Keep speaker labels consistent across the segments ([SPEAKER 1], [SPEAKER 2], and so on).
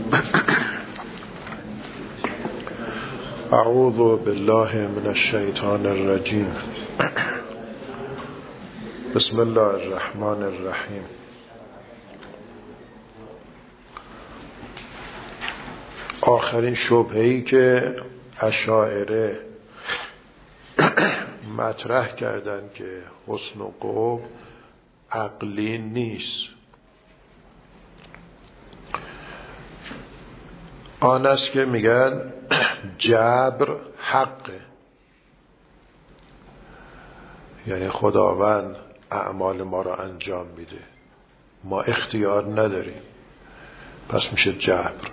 [SPEAKER 1] اعوذ بالله من الشیطان الرجیم. بسم الله الرحمن الرحیم. آخرین شبهه‌ای که اشاعره مطرح کردن که حسن و قبح عقلی نیست، آن است که میگن جبر حقه، یعنی خداوند اعمال ما را انجام میده، ما اختیار نداریم، پس میشه جبر.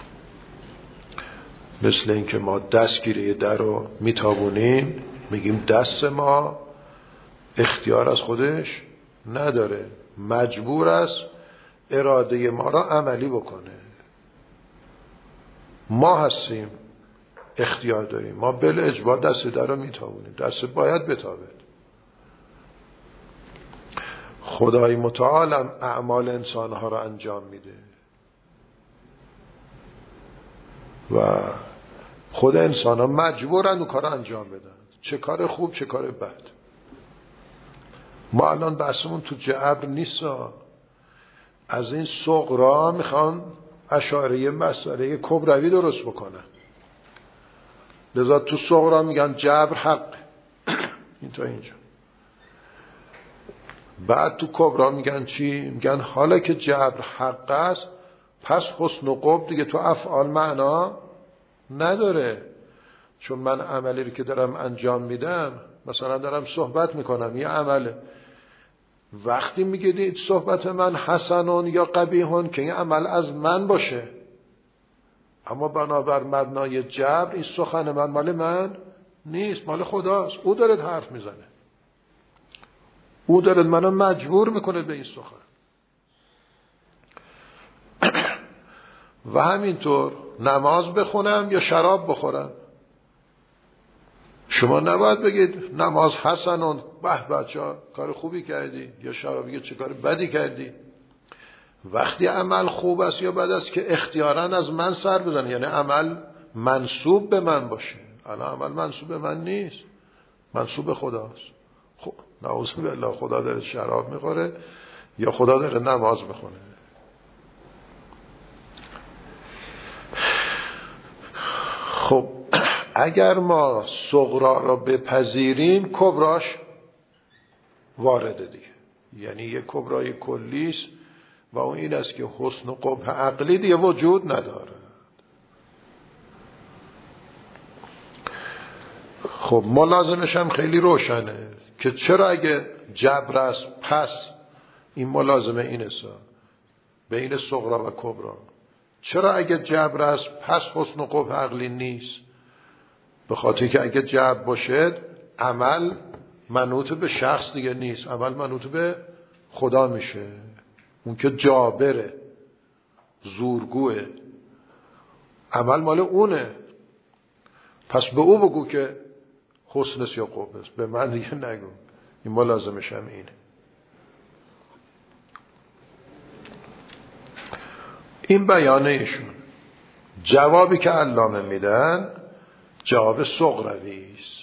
[SPEAKER 1] مثل اینکه ما دستگیره در رو میتابونیم، میگیم دست ما اختیار از خودش نداره، مجبور است اراده ما را عملی بکنه. ما هستیم اختیار داریم، ما بالاجبار دست در رو میتابونیم، دست باید بتابه. خدای متعال اعمال انسانها را انجام میده و خود انسان ها مجبورن اون کار رو انجام بدن، چه کار خوب چه کار بد. ما الان بحثمون تو جبر نیست، از این صغرا میخوان اشاعره مسئله کبروی درست بکنن، لذا تو صغرا میگن جبر حق، این تا اینجا. بعد تو کبرا میگن چی؟ میگن حالا که جبر حق است، پس حسن و قبح دیگه تو افعال معنا نداره، چون من عملی رو که دارم انجام میدم، مثلا دارم صحبت میکنم، یه عمله، وقتی میگید صحبت من حسنون یا قبیحون که این عمل از من باشه، اما بنابر مبنای جبر این سخن من مال من نیست، مال خداست. او داره حرف میزنه، او داره منو مجبور میکنه به این سخن. و همینطور نماز بخونم یا شراب بخورم، شما نباید بگید نماز حسنون، به بچه کار خوبی کردی، یا شراب بگید چه کار بدی کردی. وقتی عمل خوب است یا بد است که اختیاراً از من سر بزنه، یعنی عمل منسوب به من باشه. الان عمل منسوب به من نیست، منسوب به خداست. خب نعوذ بالله، خدا داره شراب میخوره یا خدا داره نماز میخونه. خب اگر ما صغرا را بپذیریم، کبراش وارده دیگه، یعنی یک کبرای کلیست و اون این است که حسن و قبح عقلی دیگه وجود نداره. خب ملازمش هم خیلی روشنه که چرا اگه جبر است، پس این ملازمه این است بین صغرا و کبرا. چرا اگه جبر است پس حسن و قبح عقلی نیست؟ به خاطر که اگه جبر باشد، عمل منوط به شخص دیگه نیست، عمل منوط به خدا میشه. اون که جابره، زورگوه، عمل مال اونه، پس به او بگو که حسن است یا قبح است، به من دیگه نگو. این ملازمش هم اینه. این بیانه ایشون. جوابی که علامه میدن جواب صغروی است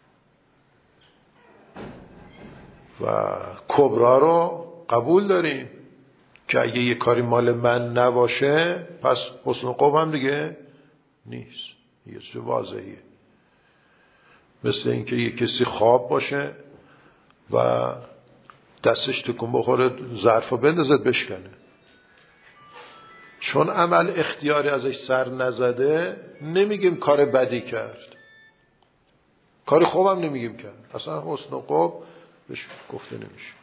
[SPEAKER 1] و کبرا رو قبول داریم که اگه یه کاری مال من نباشه، پس حسن و قبح هم دیگه نیست. یه چیز واضحیه. مثل اینکه یه کسی خواب باشه و دستش تکون بخوره، ظرفو بندازد بشکنه، چون عمل اختیاری ازش سر نزده، نمیگیم کار بدی کرد، کار خوبم نمیگیم کرد، اصلا حسن و قبح بهش گفته نمیشه.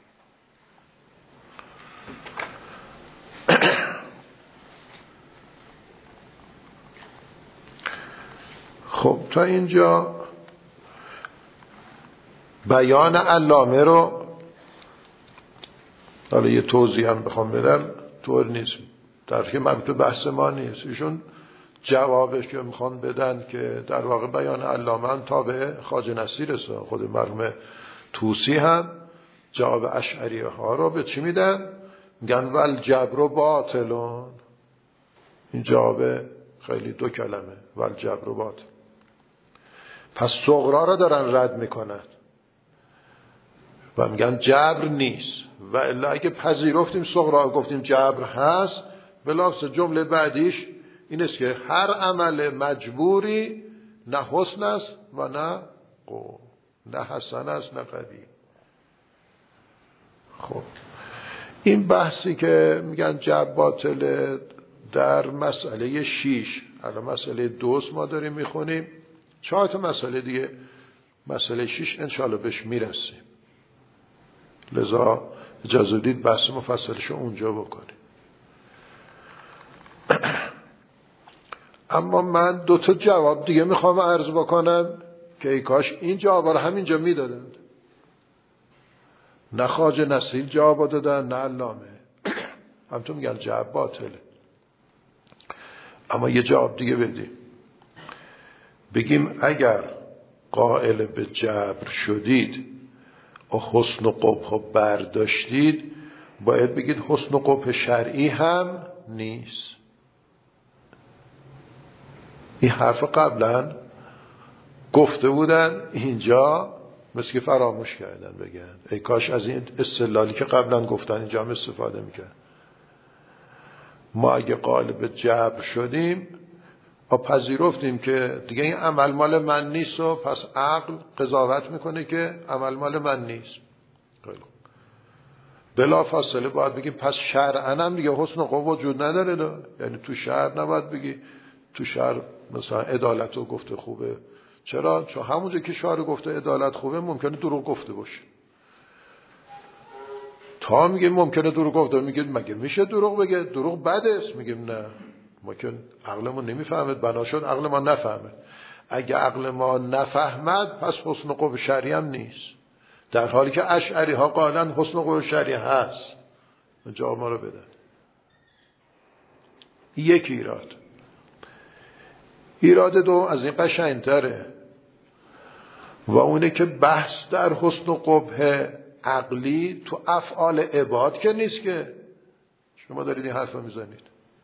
[SPEAKER 1] خب تا اینجا بیان علامه رو، حالا یه توضیح هم بخوام بدم، طور نیست در که مربوط بحث ما نیست، ایشون جوابش که میخوان بدن که در واقع بیان علامه هم تابع خواجه نصیر است. خود مرحوم طوسی هم جواب اشعری ها رو به چی میدن؟ میگن ول جبر باطلون، این جواب خیلی دو کلمه والجبر باطل. پس صغرا را دارن رد میکنن و میگن جبر نیست. و الا اگه پذیرفتیم صغرا گفتیم جبر هست، بلافاصله جمله بعدیش این است که هر عمل مجبوری نه حسن است و نه قبح، نه حسن است نه قبیح. خب این بحثی که میگن جبر باطله در مسئله 6، الان مسئله 2 ما داریم میخونیم، 4 تا مسئله دیگه، مسئله 6 انشاءالله بهش میرسیم، لذا اجازه دید بحث مفصلشو اونجا بکنیم. اما من 2 تا جواب دیگه میخوام عرض بکنم که ای کاش این جواب رو همینجا میدادند. نه خواجه نصیر جواب دادن نه علامه، همتون میگن جبر باطله. اما یه جواب دیگه بدیم، بگیم اگر قائل به جبر شدید و حسن و قبح برداشتید، باید بگید حسن و قبح شرعی هم نیست. این حرف قبلا گفته بودن، اینجا مثل که فراموش کردن بگن. ای کاش از این استدلالی که قبلا گفتن اینجا هم استفاده میکرد. ما اگه قائل به جبر شدیم و پذیرفتیم که دیگه این عمل مال من نیست و پس عقل قضاوت میکنه که عمل مال من نیست، بلا فاصله باید بگیم پس شرعاً هم دیگه حسن و قبح وجود نداره. یعنی تو شرع نباید بگی، تو شرع مثلا عدالت رو گفته خوبه. چرا؟ چون همونجا که شارع گفته عدالت خوبه ممکنه دروغ گفته باشه. تا میگه ممکنه دروغ گفته، میگه مگه میشه دروغ بگه؟ دروغ بده است. میگیم نه، ما که عقلمون نمیفهمد، بنا شد عقل ما نفهمد. اگه عقل ما نفهمد پس حسن و قبح شرعی هم نیست، در حالی که اشعری ها قائلن حسن و قبح شرعی هست. جواب ما رو بدن. یک ایراد. ایراد 2 از این قشنگ‌تره و اونه که بحث در حسن و قبح عقلی تو افعال عباد که نیست که شما دارید این حرف رو میزنید،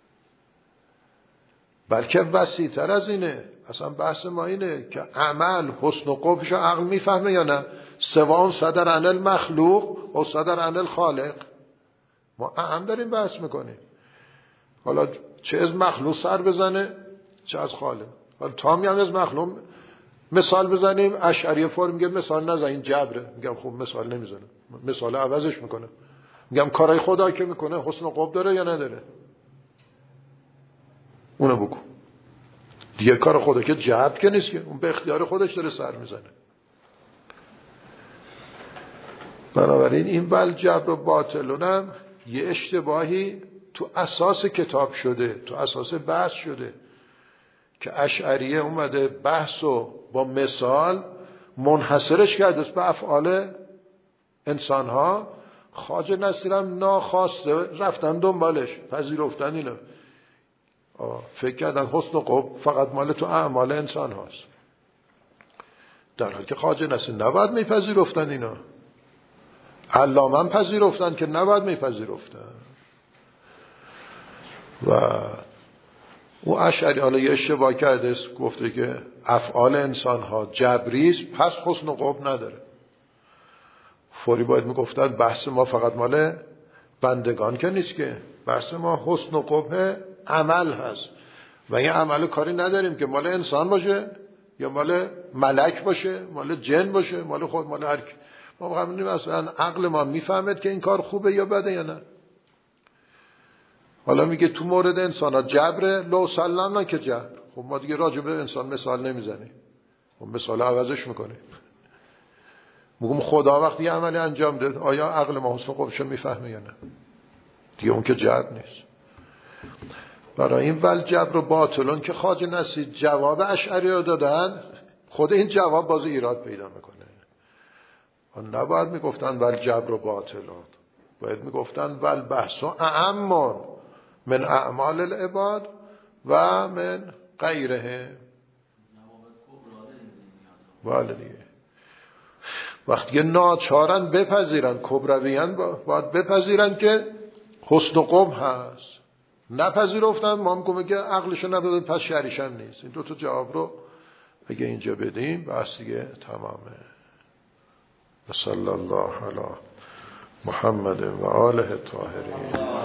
[SPEAKER 1] بلکه وسیع‌تر از اینه. اصلا بحث ما اینه که عمل حسن و قبحش عقل میفهمه یا نه، سواء صدر عن المخلوق و صدر عن الخالق. ما اهم داریم بحث میکنیم، حالا چه از مخلوق سر بزنه چه از خالق. حالا تا میام از مخلوق مثال بزنیم، اشعری فرم میگه مثال نزن این جبره، میگم خب مثال نمیزنم، مثال عوضش میکنم، میگم کارای خدا که میکنه حسن و قبح داره یا نداره، اونو بگو دیگه. کار خدا که جبر که نیست که، اون به اختیار خودش داره سر میزنه. بنابراین این والجبر باطلونم یه اشتباهی تو اساس کتاب شده، تو اساس بحث شده که اشعریه اومده بحثو با مثال منحصرش کرده به افعال انسان ها. خواجه نصیرم ناخواسته رفتن دنبالش، پذیرفتن اینو، فکر کردن حسن و قبح فقط مال تو اعمال انسان هاست، در حالی که خواجه نصیر نباید میپذیرفتن اینا. علامه هم پذیرفتن که نباید میپذیرفتن. و او اشعری حالا یه اشتباه کرده است، گفته که افعال انسان ها جبریست پس حسن و قبح نداره. فوری باید میگفتن بحث ما فقط مال بندگان که نیست که، بحث ما حسن و قبح عمل هست و این عمل کاری نداریم که مال انسان باشه یا مال ملک باشه، مال جن باشه، مال خود، مال هر کی. ما همینیم اصلا عقل ما میفهمد که این کار خوبه یا بده یا نه. حالا میگه تو مورد انسان ها جبره، لو سلمنا که جبر. خب ما دیگه راجع به انسان مثال نمیزنیم، خب مثال عوضش میکنیم. میگم خدا وقتی عملی انجام داد آیا عقل ما حسن و قبحشو میفهمه یا نه؟ دیگه اون که جبر نیست. برای این والجبر باطلون که خواجه نصیر جواب اشعری رو دادن، خود این جواب باز ایراد پیدا میکنه. نباید میگفتن والجبر باطلون، باید میگفتن والبحث اعم من اعمال العباد و من غیره. بله دیگه، وقتی ناچارن بپذیرن، کبرویان باید بپذیرن که حسن و قبح هست. نپذیرفتن، ما هم که عقلشو ندادن، پس شریش هم نیست. این 2 جواب رو اگه اینجا بدیم بس دیگه تمامه. و صلی الله علی محمد و آله الطاهرین.